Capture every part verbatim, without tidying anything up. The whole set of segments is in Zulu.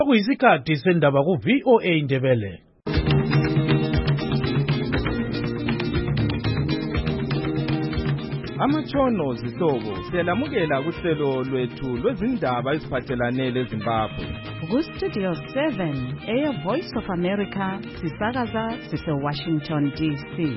Kuyisikhathi sendaba ku V O A Ndebele. Amatshono zihlobo siyalamukela kuhlelo lwethu lwezindaba eziphathelane leZimbabwe. Ku Studio seven, Air Voice of America, sisakaza sise Washington D C.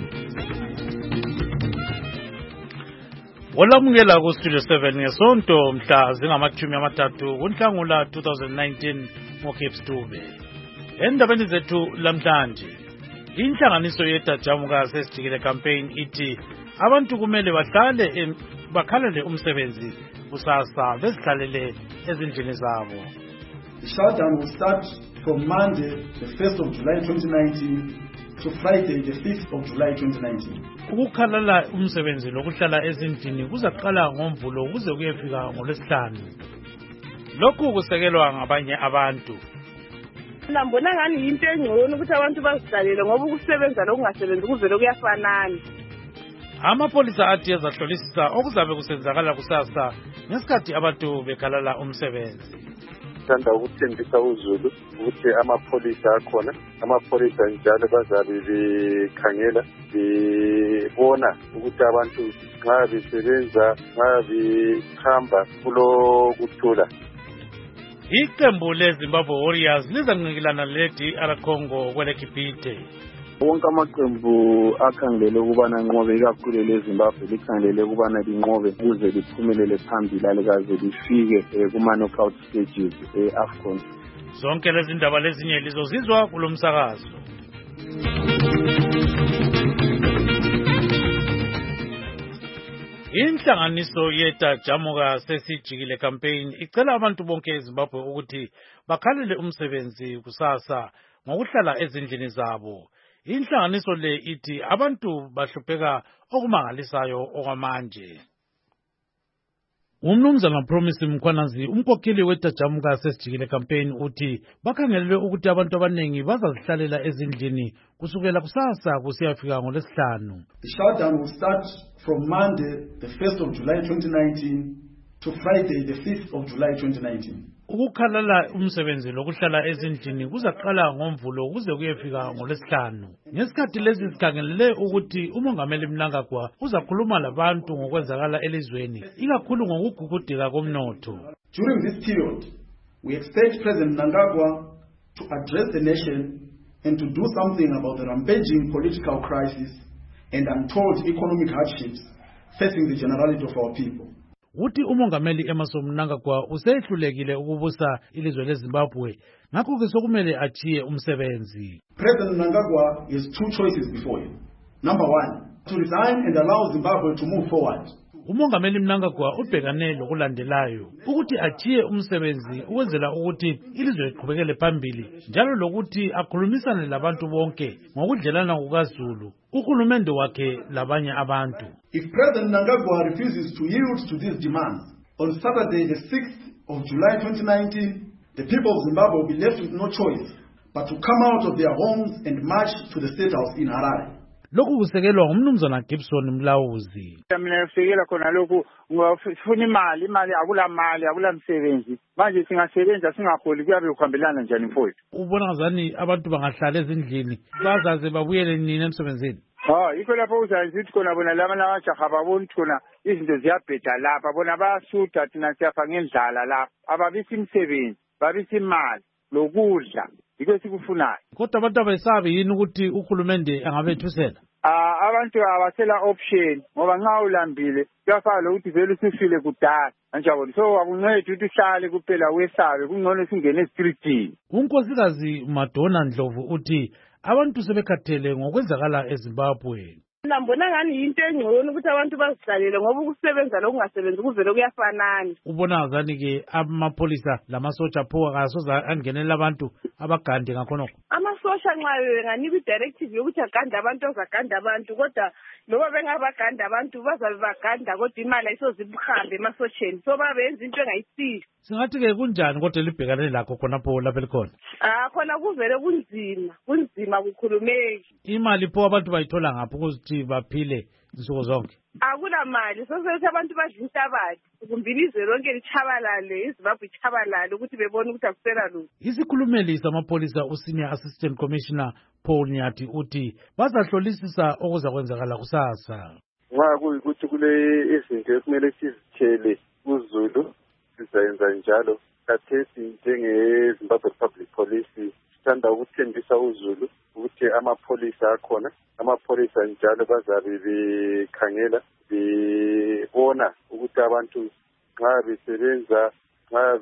Olamukela ku Studio seven ngesonto mhla zingamachumi amathathu kuNhlangula two thousand nineteen ngoCape Stube. Endabeni zethu lamhlanje, inhlanganiso yeTajamuka sesijikile campaign ithi abantu kumele bahlale bakhalele umsebenzi kusasa bezihlalele ezindlini zabo. The shutdown will start from Monday the first of July twenty nineteen to Friday the fifth of July twenty nineteen. Ukukhalala umsebenzi lokuhlala ezindlini kuzaqala ngoMvulo kuze kuyefika ngoLwesihlanu. Lokhu kusekelwa ngabanye abantu. Nambona ngani into engcono ukuthi abantu bazihlalele ngoba ukusebenza lokungasebenzi kuvele kuyafanana. Amapolisa athi ezahlolisisa okuzabe kusenzakala kusasa ngesikhathi abantu bekhalala umsebenzi. Sithanda ukuthembisa uzulu ukuthi amapolisa akhona, amapolisa njalo bazabe bekhangela bebona ukuthi abantu nxa besebenza nxa behamba kulokuthula. Iqembu leZimbabwe Warriors lizanqikilana le-D R Congo kweleKibhithe. Wonke amaqembu akhangelele ukubana nqobe ikakhulu leZimbabwe likhangelele ukubana linqobe ukuze liphumelele phambili alikaze lifike kuma-knockout stages e-AFCON. Zonke lezi ndaba lezinye lizozizwa kulo msakazo. Inhlanganiso yeTajamuka sesijikile campaign icela abantu bonke eZimbabwe ukuthi bakhalele umsebenzi kusasa ngokuhlala ezindlini zabo. Inhlanganiso le ithi abantu bahlupheka okumangalisayo okwamanje. Umnumzana Promise Mkhwanazi, umkhokheli weTajamuka sesijikile campaign, uthi bakhangelele ukuthi abantu abanengi bazazihlalela ezindlini kusukela kusasa kusiyafika ngoLwesihlanu. The shutdown will start from Monday the first of July twenty nineteen to Friday the fifth of July twenty nineteen. Ukukhalala umsebenzi lokuhlala ezindlini kuzaqala ngoMvulo kuze kuyefika ngoLwesihlanu. Ngesikhathi lezi sikhangelele ukuthi uMongameli Mnangagwa uzakhuluma labantu ngokwenzakala elizweni, ikakhulu ngokugugudeka komnotho. During this period, we expect President Mnangagwa to address the nation and to do something about the rampaging political crisis and untold economic hardships facing the generality of our people. Uthi uMongameli Emmerson Mnangagwa usehlulekile ukubusa ilizwe leZimbabwe, ngakho ke sokumele achiye umsebenzi. President Mnangagwa has two choices before him. Number one, to resign and allow Zimbabwe to move forward. uMongameli Mnangagwa ubhekane lokulandelayo ukuthi achiye umsebenzi ukwenzela ukuthi ilizwe liqhubekele phambili, njalo lokuthi akhulumisane labantu bonke ngokudlelana kukaZulu, uhulumende wakhe labanye abantu. If President Mnangagwa refuses to yield to these demands, on Saturday the sixth of July twenty nineteen, the people of Zimbabwe will be left with no choice but to come out of their homes and march to the State House in Harare. Lokhu kusekelwa ngumnumzana Gibson Mlawuzi. Mina kusekela khona lokhu ngifuna imali, imali akula mali, akula msebenzi. Manje singasebenza singaholi kuyabe kuhambelana njani mfowethu? Ubona ngazani abantu bangahlala ezindlini bazaze babuyele nini emsebenzini? Ha, ikho lapho uzazi ukuthi khona bona lama lawajaha babona khona izinto ziyabheda lapha, bona bayasutha thina siyafa ngendlala lapha. Ababisi imsebenzi, babisi imali lokudla. Yiko sikufunayo. Kodwa abantu abayisabi yini ukuthi uhulumende angabethusela? Ah, abantu abasela option ngoba nxa ulambile kuyafana ukuthi vele usifile kudala. Anjalo so akuncedi ukuthi uhlale kuphela wesabe, kungcono singene estreetini. Unkosikazi Madonna Ndlovu uthi abantu sebekhathele ngokwenzakala eZimbabwe. Nambona ngani into engcono ukuthi abantu bazihlalele ngoba ukusebenza lokungasebenzi kuvele kuyafanana. Ubona ngazani ke amapolisa lamasotsha pho akasoza angenela abantu abagande ngakhona. Amasosha nxa benganika i-directive yokuthi aganda abantu ozaganda abantu, kodwa loba bengabaganda abantu bazabe baganda kodwa imali ayisozibuhambe emasosheni, so babenza into engayisiyo. Singathi ke kunjani kodwa libhekane lakho khona pho lapha likhona? Ah, khona kuvele kunzima, kunzima kukhulumeki. Imali pho abantu bayithola ngapho ukuthi baphile nsuku zonke? Akulamali sosethi abantu badla inhlabathi kumbili izwe lonke lichabalale iZimbabwe ichabalale ukuthi bebone ukuthi akusela lutho. Isikhulumeli samapholisa usenior assistant commissioner Paul Nyathi uthi bazahlolisisa okuzakwenzakala kusasa. Nxa kuyikuthi kule izinto ekumele sizithele kuZulu sizayenza njalo. Kathesi njenge-Zimbabwe Public Police sithanda ukuthembisa uZulu ukuthi amapholisa akhona, amapholisa njalo bazabe bekhangela bebona ukuthi abantu nxa besebenza nxa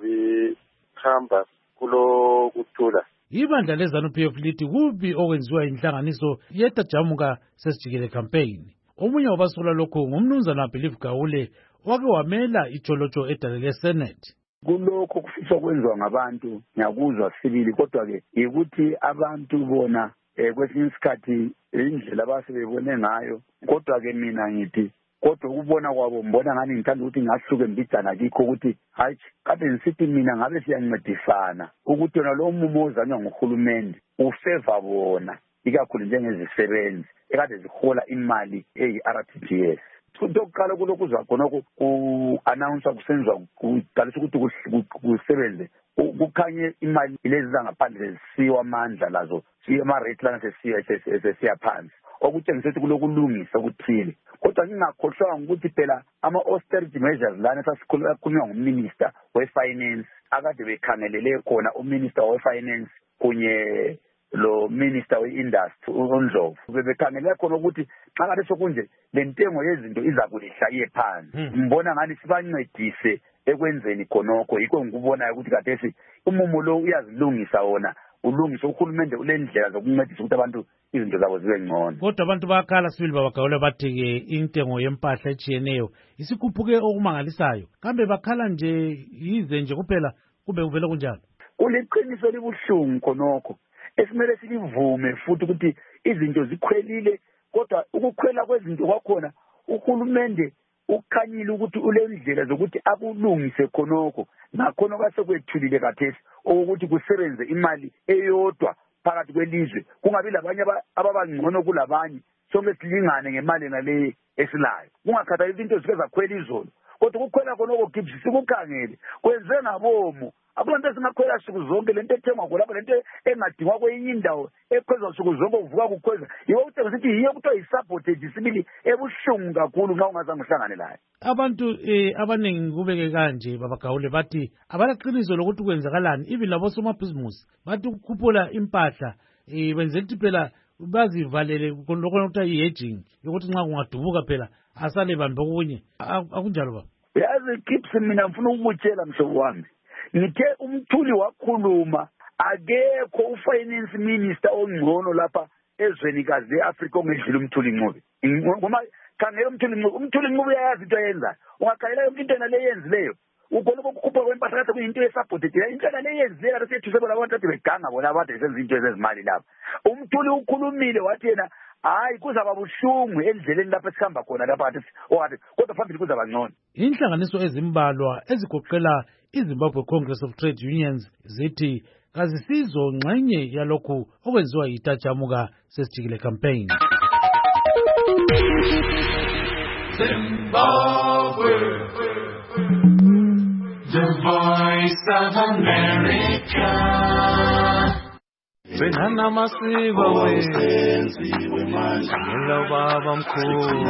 behamba kulo kuthula. Ibandla leZANU-P F lithi kubi okwenziwa inhlanganiso yeTajamuka sesijikele campaign. Omunye wabasula lokho ngumnumzana Believe Gawule wake wamela ijolojo edalele Senate. Kulokho kufiswa kwenziwa ngabantu ngiyakuzwa sibili kodwa ke ukuthi abantu bona eh kwesinye isikhathi indlela abasebebone ngayo kodwa ke mina ngithi kodwa ukubona kwabo mbona ngani ngithanda ukuthi ngahluke mbijana kikho ukuthi hayi kade ngisithi mina ngabe siyancedisana ukuthi yona lo mumo ozanywa nguhulumende ufeva bona ikakhulu njengezisebenzi ekade zihola imali eyi-R T G S. Kuqala kulokhu zakhona ku-announce kusenziwa kuqalisa ukuthi kusebenze kukhanye imali lezi zangaphandle zisiwa amandla lazo ama-rate lana sesiya phansi okutshengisa ukuthi kulokulungisa okuthile kodwa ngingakhohlwanga ukuthi phela ama-austerity measures lana esasikhulunywa nguminister we-finance akade bekhangelele khona uminister we-finance kunye lo minister we-industry uNdlovu bebekhangele khona ukuthi xa kade sokunje le ntengo yezinto iza kulihla iye phansi. Mbona ngani sibancedise ekwenzeni khonokho yikho ngikubonayo ukuthi kathesi umumo lo uyazilungisa wona ulungisa uhulumende ulendlela zokuncedisa ukuthi abantu izinto zabo zibe ngcono. Kodwa abantu bakhala sibili babagawule bathi ke intengo yempahla ejiyeneyo isikhuphuke okumangalisayo. Kambe bakhala nje yize nje kuphela kube kuvela kunjalo? Kuliqiniso libuhlungu khonokho. Esimele silivume futhi ukuthi izinto zikhwelile kodwa ukukhwela kwezinto kwakhona uhulumende ukhanyile ukuthi ulendlela zokuthi akulungise khonokho nakhona kwasekwethulile kathesi ukuthi kusebenze imali eyodwa phakathi kwelizwe kungabi labanye ababangcono kulabanye sonke silingane ngemali nale esilayo kungakhathaleki into zike zakhwela izolo kodwa ukukhwela khonokho gibsi sikukhangele kwenze ngabomo abantu esingakhwela suku zonke lento ethengwa khona lento engadingwa kwenye indawo ekhwezwa suku zonke uvuka kukhweza yiwo uthenga sithi yiyo kuthiwa yi-sabotage isibili ebuhlungu kakhulu nxa ungazange uhlangane layo. Abantu eh abaningi kubeke kanje babagawule bathi abalaqiniso lokuthi kwenzakalani even labo somabhizimusi bathi ukukhuphula impahla eh benzela ukuthi phela bazivalele lokho kuthiwa yi-hedging yokuthi nxa kungadubuka phela asale bambe okunye akunjalo baba. Yazi Gibson mina ngifuna ukubutshela mhlobo wami ngithe umthuli wakhuluma akekho ufinance minister ongcono lapha ezwenikazi leAfrika ongedlula umthuli Ncube ngoba khangela umthuli Ncube umthuli Ncube uyayazi into ayenza ungakhayela yonke into le yenzileyo ukona ukukhupha kwempahla kade kuyinto esabothedela into le yenzileyo kade sethuse bona abantu ade beganga bona abade senza into ezezimali lapha umthuli ukhulumile wathi yena hayi kuzaba buhlungu endleleni lapha esikhamba khona lapha athi owathi kodwa phambili kuzaba ngcono. Inhlanganiso ezimbalwa ezigoqela iZimbabwe Congress of Trade Unions zithi kazisizo ngxenye yalokhu okwenziwa yiTajamuka sesijikele campaign. Zimbabwe, the voice of America. Benana masiko wenziwe manje ngelo baba mkhulu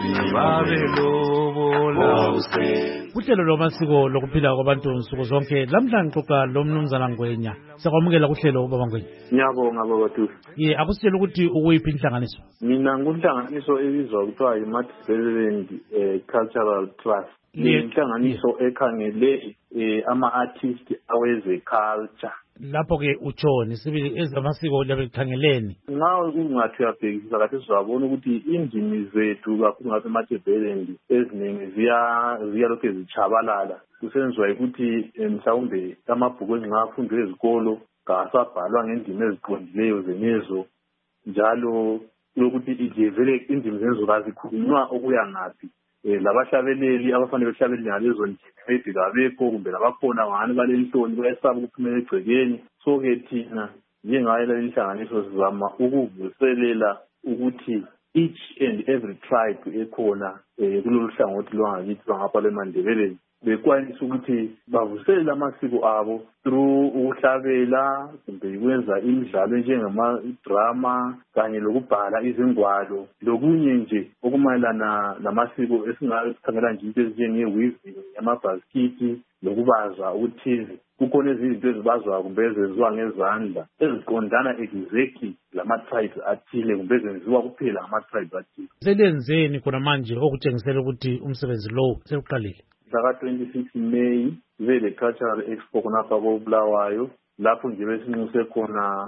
babelobola Kuhlelo lwamasiko lokuphila kwabantu nsuku zonke lamhla ngixoxa lo mnumzana Ngwenya siyakwamukela kuhlelo baba Ngwenya. Ngiyabonga baba Tusi. Ye akusitshela ukuthi ukuyiphi inhlanganiso? Mina ngunhlanganiso ebizwa kuthiwa yi-Matseland eh, Cultural Trust. Inhlanganiso ekhangele eh, ama-artist aweze culture. Lapho ke utshoni sibili ezamasiko labekhangeleni nxa ungathi uyabhekisisa kathi sizabona ukuthi indimi zethu kakhulu ngapha eMatseland eziningi ziya ziyalokhu zichabalala kusenziwa ukuthi mhlawumbe amabhuku ezingafundwa ezikolo kasabhalwa ngendimi eziqondileyo zenezo njalo lokuthi ijevele indimi zenezo kazikhulunywa okuya ngaphi labahlabeleli abafanele behlabelele ngalezo ndimi maybe kabekho kumbe labakhona ngani balelihloni bayesaba ukuphumela egcekeni so-ke thina njengayo leli nhlanganiso sizama ukuvuselela ukuthi each and every tribe ekhona kulolu hlangothi lwangakithi lwangapha lweMandebeleni bekwanisa ukuthi bavusele amasiko abo through ukuhlabela kumbe ukwenza imidlalo njengama-drama kanye lokubhala izingwalo lokunye nje okumayelana namasiko esingakhangela nje into ezinjenge-weaving amabhasikiti lokubaza ukuthize kukhona izinto ezibazwayo kumbe ezenziwa ngezandla eziqondana exactly lama-tribes athile kumbe ezenziwa kuphela ngama-tribes athile. Selenzeni khona manje okutshengisela ukuthi umsebenzi lowo sekuqalile? Mhlaka twenty-six May kube le-cultural expo khonapha koBulawayo lapho nje besinxuse khona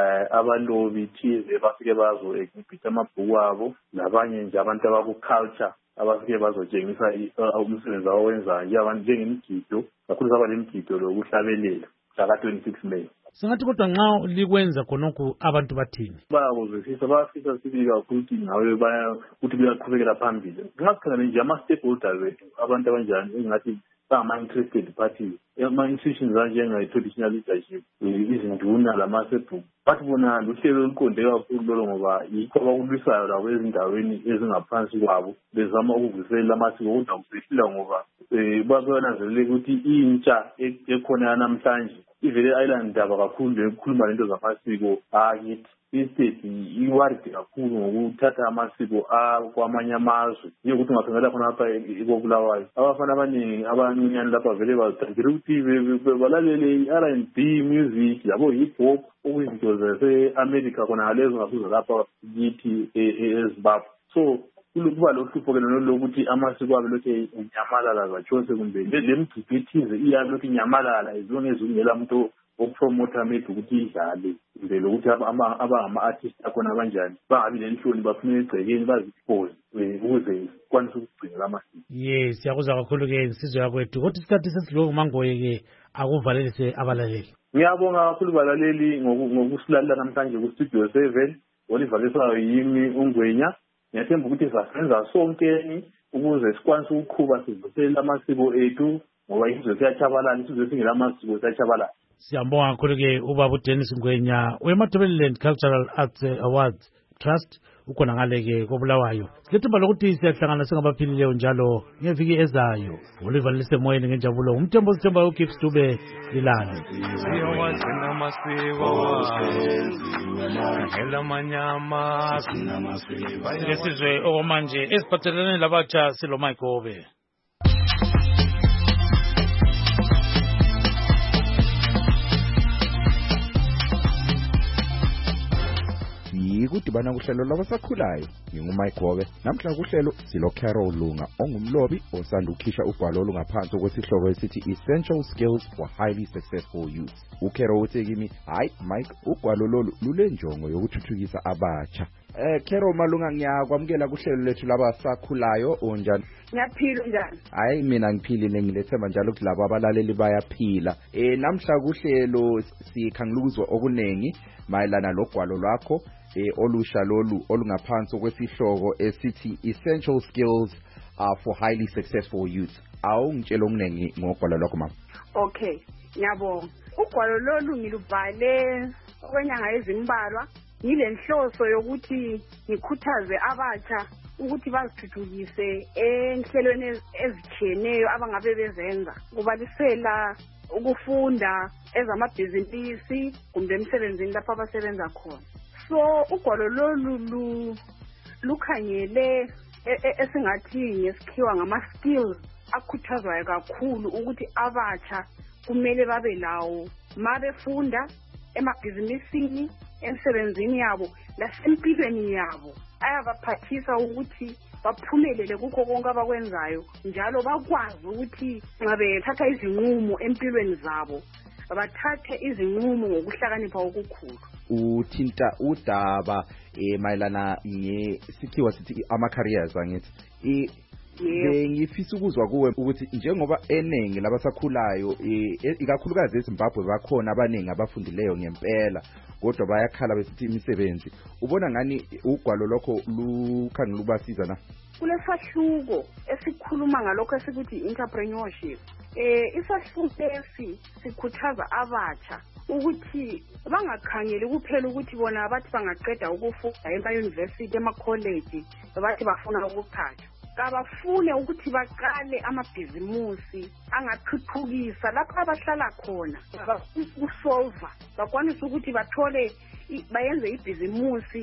abalobi thize bafike bazo-exhibit amabhuku abo labanye nje abantu abaku-culture abafike bazotshengisa umsebenzi abawenzayo abantu njengemigido kakhulu saba lemgido lokuhlabelela mhlaka twenty-six May. Singathi kodwa nxa likwenza khonokhu abantu bathini? Bayakuzwisisa bayafisa sibili kakhulu ukuthi ngawe ukuthi buyaqhubekela phambili. Nxa sikhangele nje ama-stakeholders wethu abantu abanjani engathi bangama-interested parties ama-institutions anjenga-traditional leadership izinduna lamasebhuku bathi bona luhlelo oluqonde kakhulu lolo ngoba yikho abakulwisayo labo ezindaweni ezingaphansi kwabo bezama ukuvuselela amasiko kodwa kusehlula ngoba bananzelele ukuthi intsha ekhona yanamhlanje ivele ayilandaba kakhulu ekukhuluma lento zamasiko akithi. Istate iwaride kakhulu ngokuthatha amasiko kwamanye amazwe njengokuthi ungakhangela khona lapha koBulawayo abafana abaningi abancinyane lapha vele bazithandela ukuthi balalele i-R and B music yabo hip hop okuyizinto zase-America khona lezo ngasuza lapha kithi eZimbabwe. So kuba lohlupho-ke lona lokuthi amasiko abe lokhu inyamalala zatshonse kumbe le mgido ethize iyabe lokhu inyamalala izonke ezingela muntu okupromota maybe ukuthi idlale kumbe lokuthi abangama-artist akhona kanjani bangabi nenhloni baphumele egcekeni bazipose ukuze kwanise ukugcinela amasiko. Yes, siyakuzwa kakhulu-ke insizwa yakwethu kodwa isikhathi sesidlule uMangoye-ke akuvalelise abalaleli. Ngiyabonga kakhulu balaleli ngokusilalela namhlanje ku-Studio seven olivaliswayo yimi uNgwenya. Ngiyathemba ukuthi sasenza sonkeni ukuze sikwanise ukuqhuba sivuselela amasiko ethu ngoba isizwe siyatshabalala isizwe singela amasiko siyatshabalala. Siyambonga kakhulu-ke ubaba uDennis Ngwenya weMatabeleland Cultural Arts Awards Trust ukhona ngale-ke koBulawayo. Silethemba lokuthi siyahlangana singabaphilileyo njalo ngeviki ezayo. Olivalise moyeni ngenjabulo umthembo sithemba uGibbs Dube Lilalo. Siyawagcina amasiko ngela manyama lesizwe okwamanje esiphathelene labatsha silo Mike. Kudibana kuhlelo labasakhulayo ngingumike Gobe namhla kuhlelo silo Carol Lunga ongumlobi osanda ukhisha ugwalo olungaphansi kwesihloko esithi Essential Skills for Highly Successful Youth. uCarol uthi kimi hayi Mike ugwalo lolu lulenjongo yokuthuthukisa abatsha. Eh Carol malunga ngiyakwamukela kuhlelo lethu labasakhulayo onjani? Ngiyaphila njani? Hayi mina ngiphilile ngilethemba njalo ukuthi labo abalaleli bayaphila. Eh namhla kuhlelo sikhangilukuzwa okunengi mayelana logwalo lwakho eh olusha lolu olungaphansi kwesihloko esithi Essential Skills uh, for Highly Successful Youth. Awungitshela okunengi ngogwalo lwakho mama. Okay, ngiyabonga. Ugwalo lolu ngilubhale okwenyanga ezimbalwa ngilenhloso yokuthi ngikhuthaze abatsha ukuthi bazithuthukise enhlelweni ezitshiyeneyo abangabe bezenza kubalisela ukufunda ezamabhizinisi kumbe emsebenzini lapho abasebenza khona. So ugwalo lolu lukhangele esingathi ngesikhiwa ngama-skills akhuthazwayo kakhulu ukuthi abatsha kumele babe lawo mabefunda emabhizinisini emsebenzini yabo lasempilweni yabo ayabaphathisa ukuthi baphumelele kukho konke abakwenzayo njalo bakwazi ukuthi nxa bethatha izinqumo empilweni zabo bathathe izinqumo ngokuhlakanipha okukhulu. Uthinta udaba eh mayelana ngesikhiwa sithi ama careers angithi eh ngifisa ukuzwa kuwe ukuthi njengoba enengi labasakhulayo ikakhulukazi eZimbabwe bakhona abaningi abafundileyo ngempela kodwa bayakhala besithi imisebenzi ubona ngani ugwalo lokho lukhangela ubasiza na kulesahluko esikhuluma ngalokho esikuthi entrepreneurship eh isahluko esi sikhuthaza abatsha ukuthi bangakhangeli kuphela ukuthi bona abathi bangaqeda ukufunda ema-university ema-college bathi bafuna ukuqhatshwa. Kabafune ukuthi baqale amabhizimusi angathuthukisa lapho abahlala khona, bafisa ukusolva, bakwanisa ukuthi bathole bayenze ibhizimusi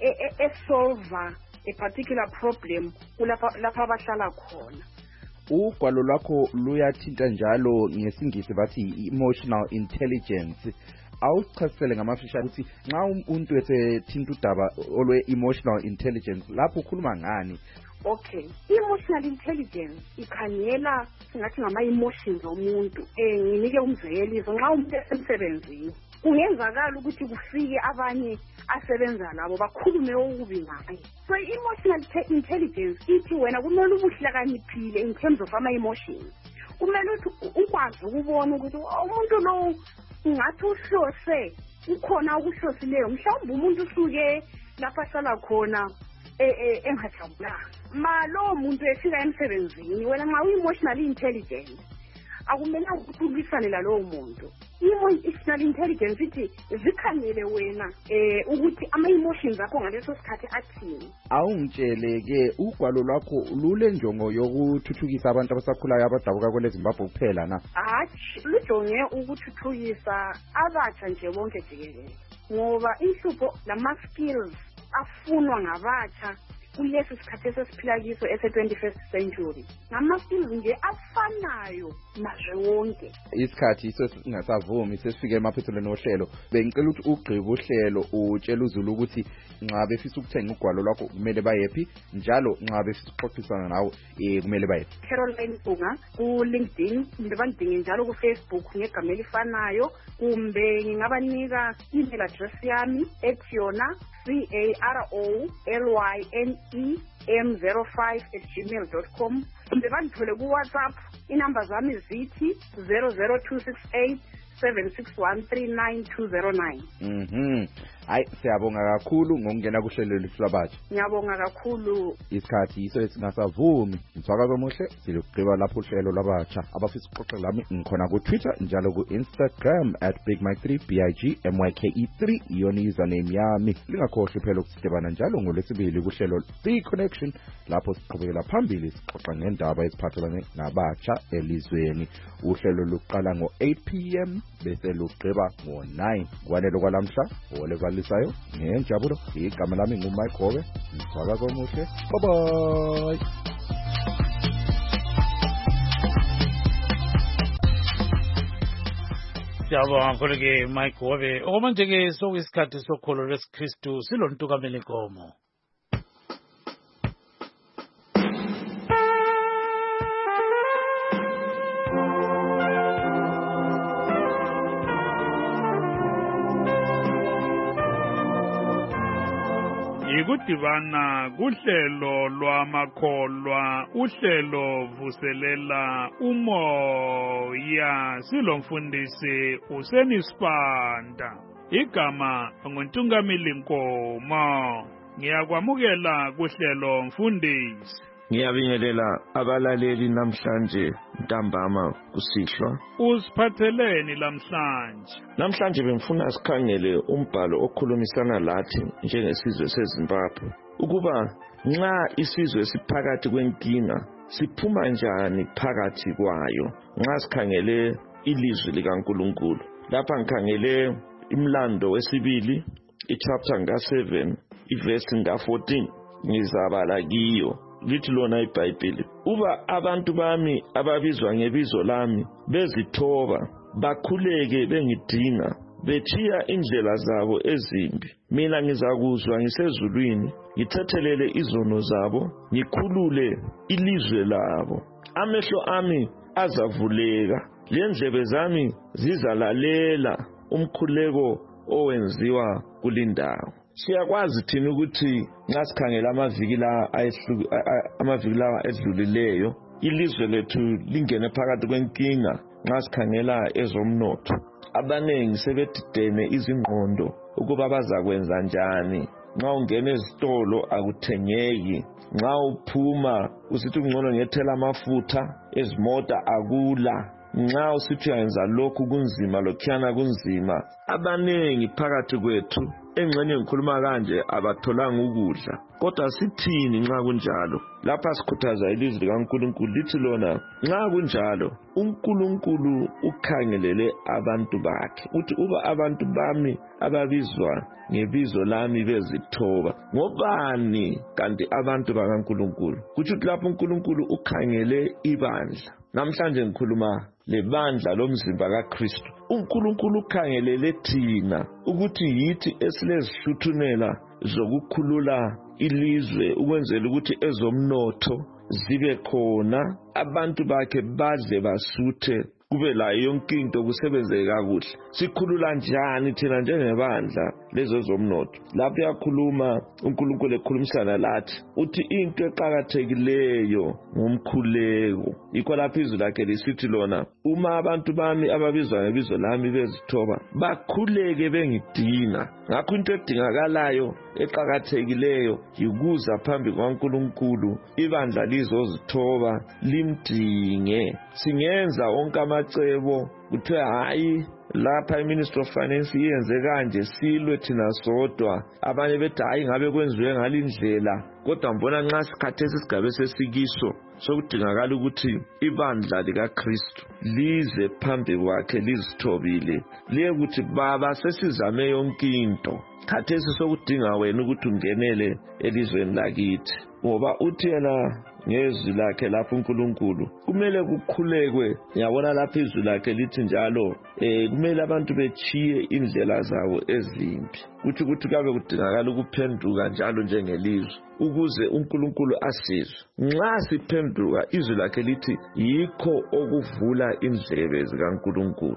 esolva a particular problem lapho abahlala khona. Ugwalo lwakho luyathinta njalo ngesingisi bathi emotional intelligence. Awuchasisele ngamafisha ukuthi nxa umuntu esethinta udaba olwe emotional intelligence lapho ukhuluma ngani? Okay, emotional intelligence ikhangela singathi ngama-emotions omuntu. Eh nginike umzekeliso, nxa umuntu esemsebenzini kungenzakala ukuthi kufike abanye asebenza labo bakhulume okubi ngaye. So emotional intelligence ithi wena kumele ubuhlakaniphile in terms of ama-emotions. Kumele ukuthi ukwazi ukubona ukuthi umuntu lo ngathi uhlose ukhona ukuhlosileyo, mhlawumbe umuntu usuke lapha ahlala khona engajabulanga. Ma lo muntu efika emsebenzini wena nxa uyi-emotionally intelligent akumelanga ukuthi ulwisane lalowo muntu. I-emotional intelligence ithi zikhangele wena eh ukuthi ama-emotions akho ngaleso sikhathi athini. Awungitshele-ke ugwalo lwakho lule njongo yokuthuthukisa abantu abasakhulayo abadabuka kwele Zimbabwe kuphela na? Hatshi, lujonge ukuthuthukisa abatsha nje bonke jikelele, ngoba inhlupho lama-skills afunwa ngabatsha kulesi sikhathi esesiphila kiso ese-twenty-first century ngama-skills nje afanayo mazwe wonke. Isikhathi singasavumi sesifike emaphethelweni ohlelo. Bengicela ukuthi ugqibe uhlelo utshela uZulu ukuthi nxa befisa ukuthenga ugwalo lwakho kumele bayephi, njalo nxa befisa ukuxoxisana nawe eh kumele bayephi. Caroline Bunga ku LinkedIn, kumbe bandinge njalo ku Facebook ngegama elifanayo, kumbe ngingabanika email address yami ethi yona C A R O L Y N E M zero five at gmail dot com. Kumbe bandithole ku WhatsApp, inamba zami zithi zero zero two six eight seven six one three nine two zero nine. Mhm. Hayi siyabonga kakhulu ngokungena kuhlelo lwethu labatsha. Ngiyabonga kakhulu. Isikhathi iso esingasavumi. Mthwakazo omuhle silugqiba lapho uhlelo labatsha. Abafisa ukuxoxa lami ngikhona ku Twitter njalo ku Instagram at big mike three B I G M Y K E three iyona username yami. Lingakhohlwa phela ukusidebana njalo ngolwesibili kuhlelo The Connection lapho siqhubekela phambili sixoxa ngendaba eziphathelene nabatsha elizweni. Uhlelo luqala ngo eight p m bese lugqiba ngo nine. Kwanelo kwalamhla olevalisayo ngenjabulo. Igama lami nguMike Gobe. Mthwakazo omuhle. Bye bye. Siyabonga mfowethu Mike Gobe. Okumanje ke sokuyisikhathi sokholo lwesikristu silontukamela inkomo. Ikudibana kuhlelo lwamakholwa, uhlelo vuselela umoya, silomfundisi uSenisipanda. Igama nguNtungameli Nkomo. Ngiyakwamukela kuhlelo mfundisi. Ngiyabingelela abalaleli namhlanje ntambama kusihlwa. Usiphatheleni lamhlanje? Namhlanje bengifuna sikhangele umbhalo okhulumisana lathi njengesizwe seZimbabwe ukuba nxa isizwe siphakathi kwenkinga siphuma njani phakathi kwayo. Nxa sikhangele ilizwi likaNkulunkulu lapha ngikhangele imlando wesibili ichapter nga seven iverse nga fourteen ngizabala kiyo. Lithi lona iBhayibheli, uba abantu bami ababizwa ngebizo lami bezithoba bakhuleke bengidinga bethiya indlela zabo ezimbi, mina ngizakuzwa ngisezulwini ngithethelele izono zabo ngikhulule ilizwe labo. Amehlo ami azavuleka lendlebe zami zizalalela umkhuleko owenziwa kulindawo. Siyakwazi thina ukuthi nxa sikhangela amaviki la ayehluka amaviki la edlulileyo ilizwe lethu lingene phakathi kwenkinga. Nxa sikhangela ezomnotho abanengi sebedidene izingqondo ukuba bazakwenza njani. Nxa ungena ezitolo akuthengeki, nxa uphuma usithi ungcono ngethela amafutha ezimota akula. nxa usithi yenza lokhu kunzima lokhuyana kunzima abanengi phakathi kwethu engxenye ngikhuluma kanje abatholanga ukudla kodwa sithini nxa kunjalo lapha sikhuthaza ilizwi likaNkulunkulu lithi lona nxa kunjalo uNkulunkulu ukhangelele abantu bakhe uthi uba abantu bami ababizwa ngebizo lami bezithoba ngobani kanti abantu bakaNkulunkulu kuthi lapho uNkulunkulu ukhangele ibandla namhlanje ngikhuluma lebandla lomzimba kaKristu uNkulunkulu ukhangelele thina ukuthi yithi esilezihluthunela zokukhulula ilizwe ukwenzela ukuthi ezomnotho zibe khona abantu bakhe badle basuthe kube la yonke into kusebenzeke kakuhle sikhulula njani thina njengebandla lezo zomnotho lapho yakhuluma uNkulunkulu ekhulumisana lathi uthi into eqhakathekileyo ngumkhuleko ikho lapho izwi lakhe lisithi lona uma abantu bami ababizwa ngebizo lami bezithoba bakhuleke bengidinga ngakho into edingakalayo eqhakathekileyo yikuza phambi kwaNkulunkulu ibandla lizozithoba limdinge singenza onke amacebo kuthiwa hayi lapha iMinistry of Finance iyenze kanje silwe thina sodwa abanye bethi hayi ngabe kwenziwe ngalindlela kodwa mbona nxa sikhathesi sigabe sesikiso sokudingakala ukuthi ibandla likaKristu lize phambi kwakhe lizithobile liye ukuthi baba sesizame yonke into khathesi sokudinga wena ukuthi ungenele elizweni lakithi ngoba uthi yena ngezwi lakhe lapho uNkulunkulu kumele kukhulekwe ngiyabona lapho izwi lakhe lithi njalo eh kumele abantu bechiye indlela zabo ezimbi kuthi ukuthi kabe kudingakala ukuphenduka njalo njengelizwe ukuze uNkulunkulu asizwe nxa siphenduka izwi lakhe lithi yikho okuvula indlebe zikaNkulunkulu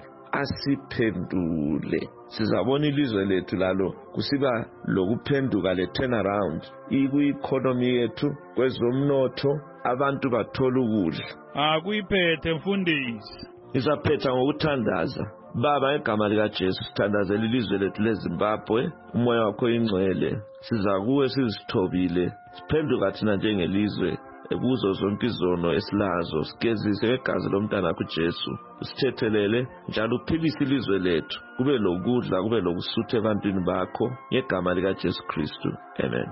asiphendule sizabona ilizwe lethu lalo kusiba lokuphenduka le turnaround iku-economy yethu kwezomnotho abantu bathola ukudla akuyiphethe mfundisi isaphetha ngokuthandaza baba egama likaJesu sithandazela ilizwe lethu leZimbabwe umoya wakho ingcwele siza kuwe sizithobile siphenduka thina njengelizwe kuzo zonke izono esilazo sigezise ngegazi lomntana wakho uJesu usithethelele njalo uphilise ilizwe lethu kube lokudla kube lokusutha ebantwini bakho ngegama likaJesu Kristu amen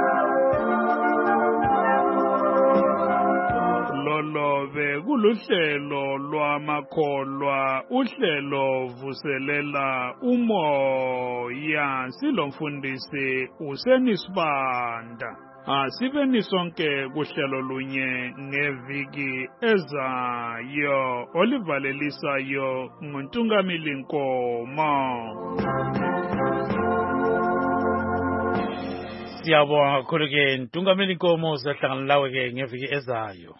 lolobe kuluhlelo lwamakholwa uhlelo vuselela umoya silomfundisi usenisibanda asibeni sonke kuhlelo lunye ngeviki ezayo olivalelisayo nguNtungamili Nkomo. Siyabonga kakhulu ke Ntungamili Nkomo sihlangana lawe ke ngeviki ezayo.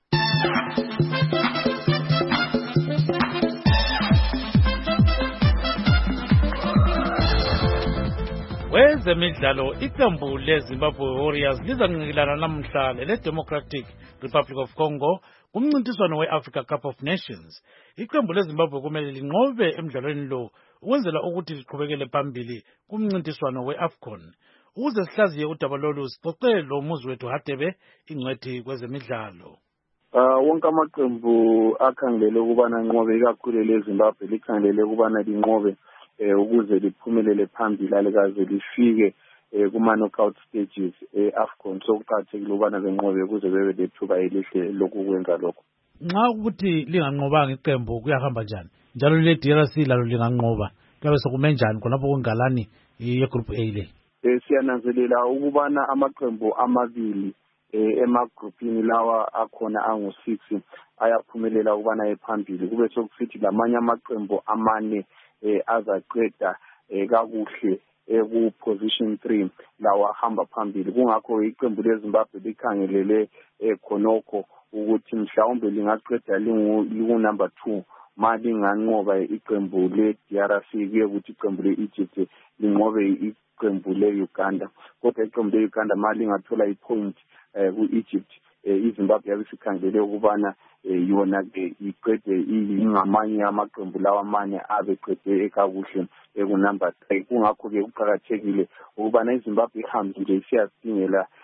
Wezemidlalo iqembu leZimbabwe Warriors lizanqikilana namhla leDemocratic Republic of Congo kumncintiswano weAfrica Cup of Nations. Iqembu leZimbabwe kumele linqobe emidlalweni lo ukwenzela ukuthi liqhubekele phambili kumncintiswano weAfcon. Ukuze sihlaziye udaba lolu sixoxe lo muzi wethu Hadebe ingcwethi kwezemidlalo. Uh, wonke amaqembu akhangelele ukubana nqobe ikakhulu leZimbabwe likhangelele ukubana linqobe eh ukuze liphumelele phambili alikaze lifike eh kuma knockout stages eAfcon sokuqhathekile ukubana benqobe ukuze bebe lethuba elihle lokukwenza lokho. Nxa ukuthi linganqobanga iqembu kuyahamba njani njalo le D R C lalo linganqoba kuyabe sokumenjani khonapho kungalani ye group A le. Eh siyananzelela ukubana amaqembu amabili eh emagroupini lawa akhona angu six ayaphumelela ukubana ephambili kube sokusithi lamanye amaqembu amane eh azaqeda eh kakuhle eku position three lawa hamba phambili kungakho iqembu leZimbabwe likhangelele eh khonokho ukuthi mhlawumbe lingaqeda lingu number two mali nganqoba iqembu le D R C kuye ukuthi iqembu le Egypt linqobe iqembu le Uganda kodwa iqembu le Uganda mali ngathola ipoint eh ku Egypt iZimbabwe yabisikhangelele ukubana yona ke iqede ingamanye amaqembu lawa amane abeqede ekakuhle eku number three kungakho ke kuqhakathekile ukubana iZimbabwe ihambe nje isiyasidingela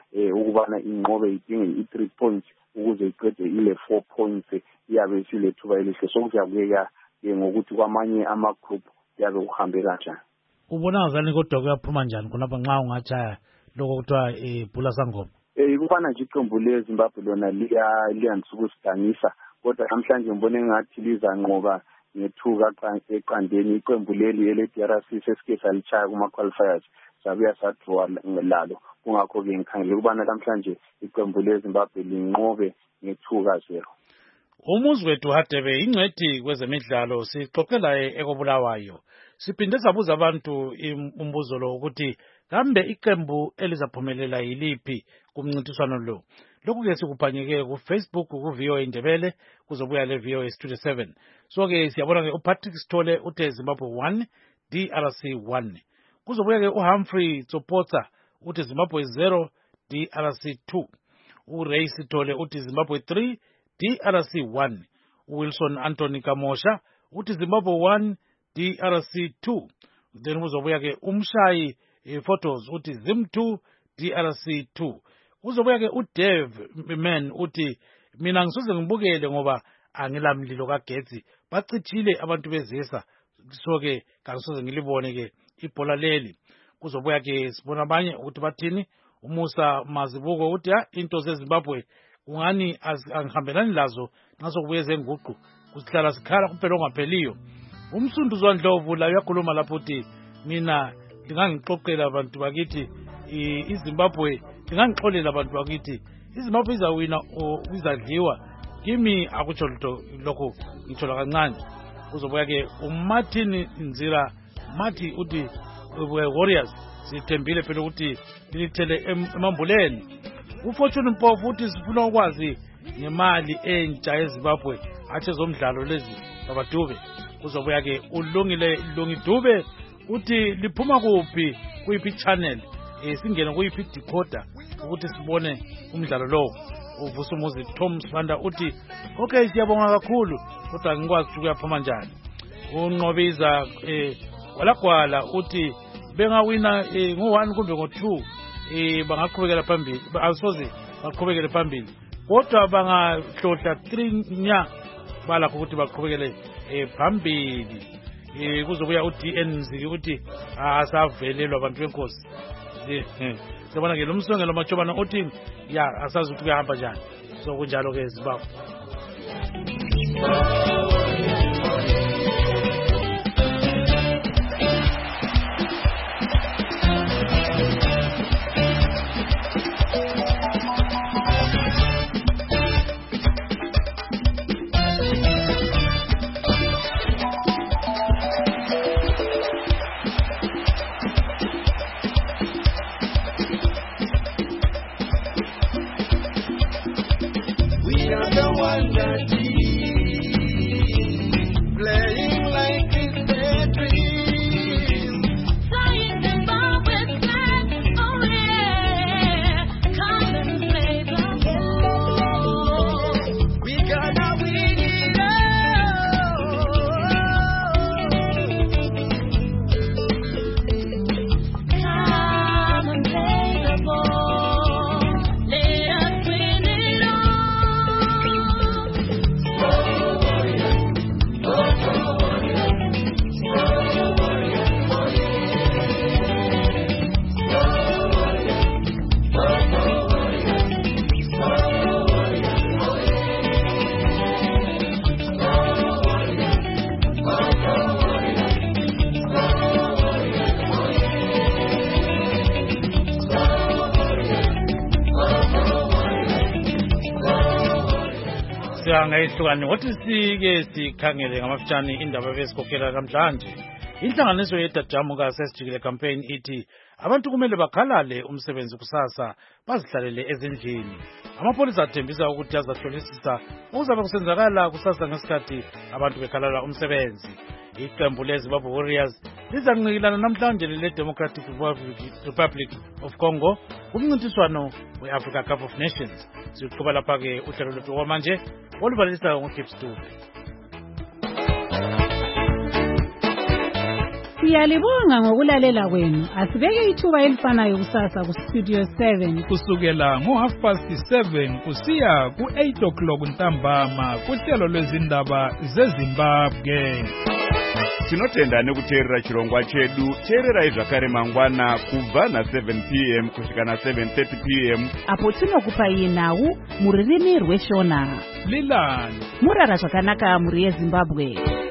eh ukubana inqobe idinge i-three points ukuze iqede ile four points iyabe isilethuba elihle sokuzakuyeka ngokuthi kwamanye ama-group yabe kuhambe kanjani. Ubona ngazani kodwa kuyaphuma njani khonapha nxa ungatshaya lokho kuthiwa ibhula sangoma? Eh kubana nje iqembu leZimbabwe lona liyanisukusidangisa kodwa namhlanje ngibone ngathi lizanqoba ngethuka eqandeni iqembu leli ele-D R C sesike salichaya kuma-qualifiers sabuya sadraw lalo kungakho-ke ngikhangele ukubana namhlanje iqembu leZimbabwe linqobe ngethuka zero. Umuzwethu Hadebe ingcwethi kwezemidlalo sixoxela ekobulawayo. Siphinde sabuza abantu umbuzo lo ukuthi kambe iqembu elizaphumelela yiliphi kumncintiswano lo. Lokhu ke sikuphanyeke ku Facebook ku V O A Ndebele kuzobuya le V O A Studio seven. So ke siyabona ke uPatrick Sithole uthe Zimbabwe one D R C one. Kuzobuya ke uHumphrey Tsopotsa uthi Zimbabwe zero D R C two. uRay Sithole uthi Zimbabwe three D R C one. Wilson Anthony Kamosha uthi Zimbabwe one D R C two. Then kuzobuya ke umshayi e, photos uthi Zim two D R C two. Kuzobuya ke uDev Man uthi mina ngisoze ngibukele ngoba angilamlilo kagetsi bacithile abantu bezisa so ke kangisoze ngilibone ke ibhola leli. Kuzobuya ke sibona abanye ukuthi bathini. Umusa Mazibuko uthi ha into zeZimbabwe ungani angihambelani lazo naso kubuye zenguqu kusihlala sikhala kuphela ongapheliyo. Umsunduzwa Ndlovu la uyakhuluma lapho uthi mina ngingangixoxela abantu bakithi iZimbabwe ngingangixolela abantu bakithi iZimbabwe izawina izadliwa kimi akutsho lutho lokho ngithola kancane. Kuzobuya ke uMartin Nzira Mathi uthi Warriors sithembile phela ukuthi lilithele emambuleni. Ufortune Mpofu uthi sifuna ukwazi ngemali entsha eZimbabwe athe zomdlalo lezi babadube. Kuzobuya ke ulungile Lungidube uthi liphuma kuphi kuyiphi channel eh singene kuyiphi decoder ukuthi sibone umdlalo lo. Uvusumuzi Tom Sibanda uthi okay siyabonga kakhulu kodwa ngikwazi ukuthi kuyaphuma njani. Unqobiza eh kwalagwala uthi bengawina eh ngo one kumbe ngo two eh bangaqhubekela phambili asoze baqhubekele phambili kodwa bangahlohla three nya bala ukuthi baqhubekele eh phambili. Eh kuzobuya uD N Ziki uthi asavelelwa abantu benkosi. Sibona ke lo msongelo machobana uthi ya asazi ukuthi kuyahamba njani. So kunjalo ke Zimbabwe. Ngayihlukani wathi sike sikhangele ngamafutshane indaba besikhokhela namhlanje. Inhlanganiso yedajamuka sesijikile campaign ithi abantu kumele bakhalale umsebenzi kusasa bazihlalele ezindlini. Amapolisa athembisa ukuthi azahlolisisa ukuzabe kusenzakala kusasa ngesikhathi abantu bekhalala umsebenzi. Iqembu leZimbabwe Warriors lizanqikilana namhlanje le Democratic Republic of Congo kumncintiswano we-Africa Cup of Nations. Siqhuba lapha ke uhlelo lwethu kwamanje olubalisa ngoKips Dube. Siyalibonga ngokulalela kwenu. Asibeke ithuba elifanayo kusasa ku Studio seven kusukela ngo half past seven kusiya ku eight o'clock ntambama kuhlelo lwezindaba zeZimbabwe. Tinotenda nekuteerera chirongwa chedu. Teererai zvakare mangwana kubva na seven p m kusvika na seven thirty p m apo tinokupai nhau muririmi rweshona. Lilani murara zvakanaka muri yeZimbabwe.